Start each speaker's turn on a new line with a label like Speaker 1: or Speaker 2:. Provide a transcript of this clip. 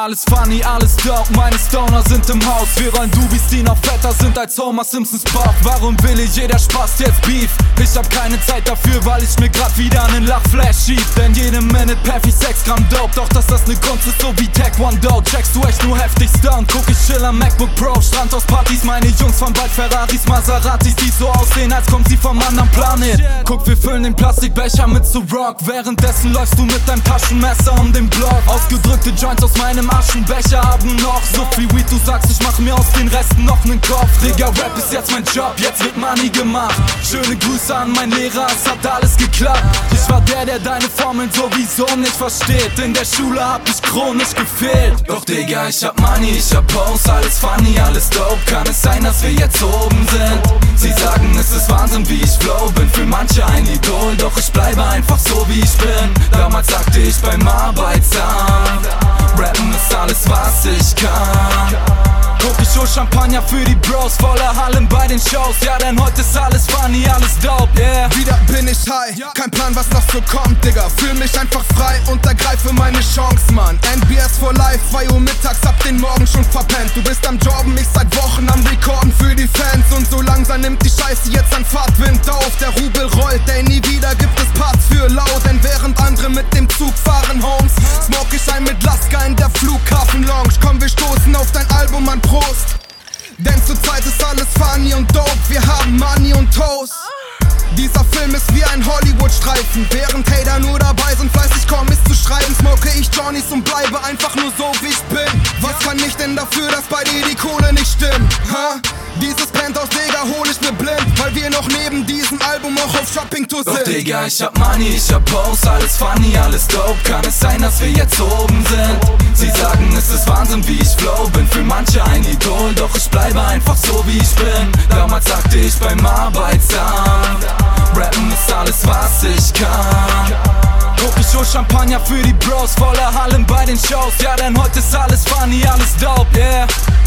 Speaker 1: Alles funny, alles dope, meine Stoner sind im Haus. Wir rollen Dubis, die noch fetter sind als Homer Simpsons Bauch. Warum will jeder Spaß jetzt Beef? Ich hab keine Zeit dafür, weil ich mir grad wieder einen Lachflash schieb. Denn jede Minute paff ich 6 Gramm Dope. Doch dass das ne Kunst ist, so wie Taekwondo. Checkst du echt nur heftig Stone? Guck ich chill am MacBook Pro. Strand aus Partys, meine Jungs von bald Ferraris, Maseratis, die so aussehen, als kommen sie vom anderen Planet. Guck, wir füllen den Plastikbecher mit so Rock. Währenddessen läufst du mit deinem Taschenmesser um den Block. Ausgedrückte Joints aus meinem Aschenbecher haben noch so viel Weed, du sagst, ich mach mir aus den Resten noch nen Kopf. Digga, Rap ist jetzt mein Job, jetzt wird Money gemacht. Schöne Grüße an mein Lehrer, es hat alles geklappt. Ich war der deine Formeln sowieso nicht versteht. In der Schule hab ich chronisch gefehlt. Doch Digga, ich hab Money, ich hab Post, alles funny, alles dope. Kann es sein, dass wir jetzt oben sind? Sie sagen, es ist Wahnsinn, wie ich flow. Bin für manche ein Idol, doch ich bleibe einfach so, wie ich bin. Damals sagte ich beim Arbeitsamt, Rappen ist alles, was ich kann. Guck, ich hol Champagner für die Bros, voller Hallen bei den Shows. Ja, denn heute ist alles funny, alles dope, yeah.
Speaker 2: Wieder bin ich high, kein Plan, was noch so kommt, Digga. Fühl mich einfach frei und ergreife meine Chance, Mann. NBS for life, 2 Uhr mittags, hab den Morgen schon verpennt. Du bist am Jobben, ich seit Wochen am Rekorden für die Fans. Und so langsam nimmt die Scheiße jetzt an Fahrtwind auf. Der Rubel rollt, ey, nie wieder gibt es Parts für laut. Denn während andere mit dem Zug fahren, Homes, smoke ich ein mit Laska in der Flughafen-Lounge. Komm, wir stoßen auf dein Album an Prost. Denn zurzeit ist alles funny und dope, wir haben Money und Toast. Dieser Film ist wie ein Hollywood-Streifen. Während Hater nur dabei sind, fleißig Comics zu schreiben, smoke ich Johnnies und bleibe einfach nur so, wie ich bin. Was kann ich denn dafür, dass bei dir die Kohle nicht stimmt? Dieses Penthouse, Digga, hol ich mir blind, weil wir noch neben diesem Album auch auf Shopping-Tour sind.
Speaker 1: Doch Digga, ich hab Money, ich hab Post, alles funny, alles dope. Kann es sein, dass wir jetzt oben sind? Sie sagen, es ist Wahnsinn, wie ich flow. Bin für manche ein Idol, doch ich bleibe einfach so, wie ich bin. Damals sagte ich beim Arbeitsamt, Rappen ist alles, was ich kann. Guck, ich hol Champagner für die Bros, voller Hallen bei den Shows. Ja, denn heute ist alles funny, alles dope, yeah.